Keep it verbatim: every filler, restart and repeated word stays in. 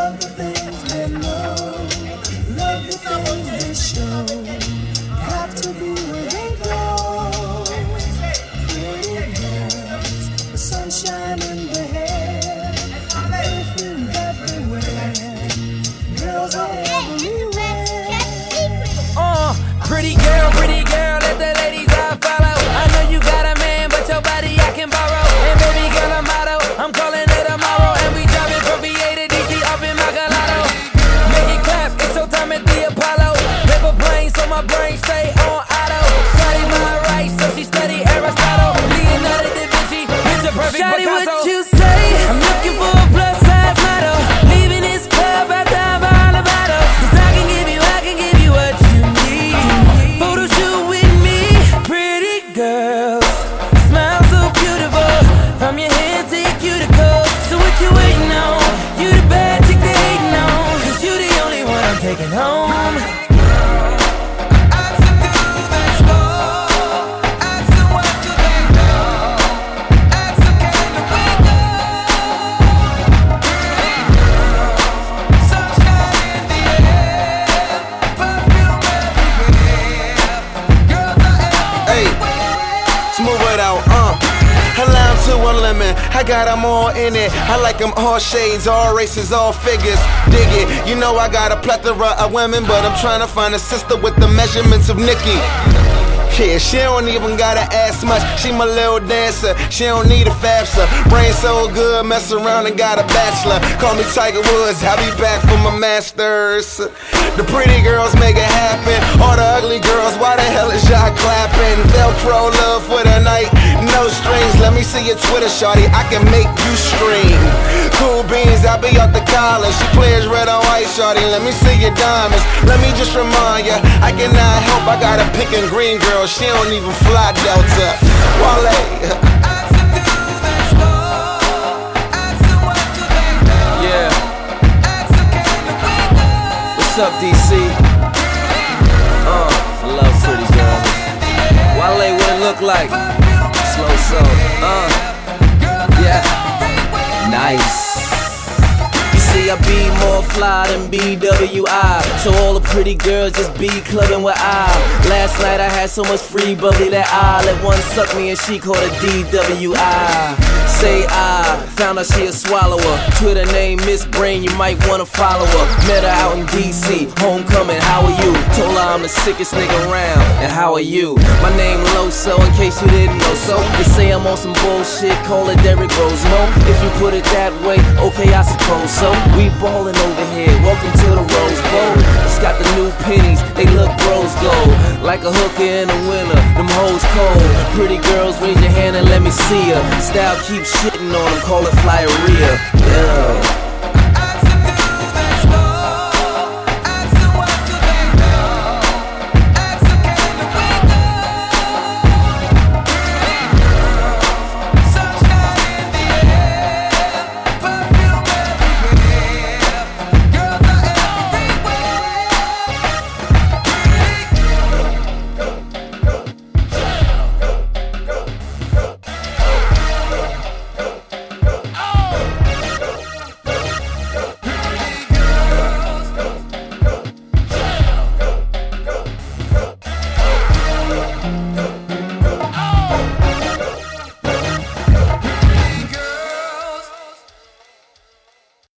Love the things they know. Love the things they show. Got to be where they go. Pretty girls, the sunshine in their hair, perfume everywhere. Girls are everywhere. Uh, pretty girl, pretty girl, let the ladies all follow. I know you got a man, but your body I can borrow. And baby girl, I'm motto, I'm calling it tomorrow. And we driving from V A to D C up in my gelato. Make it clap, it's so time at the Apollo. Paper plane, so my brain stay on auto. Study my right, so she study Aristotle. Leonardo da Vinci, picture perfect Picasso. Shawty, what you say? I'm looking for a plus size model. Leaving this club right time for all the bottles. Cause I can give you, I can give you what you need. Photo shoot with me, pretty girls. Smile so beautiful, from your head to your cuticles. So what you waiting on? You the bad chick they hating on. Cause you the only one I'm taking home. I got them all in it. I like them all shades, all races, all figures. Dig it. You know I got a plethora of women, but I'm trying to find a sister with the measurements of Nicki. Yeah, she don't even gotta ask much. She my little dancer. She don't need a FAFSA. Brain so good, mess around and got a bachelor. Call me Tiger Woods, I'll be back for my masters. The pretty girls make it happen. All the ugly girls, why the hell is y'all clapping? Velcro love for the night, no strings. Let me see your Twitter, shawty, I can make you scream. Cool beans, I be out the collar. She plays red and white, shawty, let me see your diamonds. Let me just remind ya, I cannot help, I got a pink and green girl. She don't even fly Delta. Wale. Yeah. What's up, D C? Uh, I love pretty girls. Wale, what it look like? Slow soul. Uh, yeah. Nice. I be more fly than B W I. So all the pretty girls just be clubbing with I. Last night I had so much free bubbly that I let one suck me and she called it D W I. Say I found out she a swallower. Twitter name Miss Brain, you might wanna follow her. Met her out in D C, homecoming, how are you? Told her I'm the sickest nigga around, and how are you? My name Loso, in case you didn't know so. They say I'm on some bullshit, call it Derrick Rose. No, if you put it that way, okay I suppose so. We ballin' over here, welcome to the Rose Bowl. It's got the new pennies, they look rose gold. Like a hooker in the winter, them hoes cold. Pretty girls, raise your hand and let me see her. Style keep shitting on them, call it fly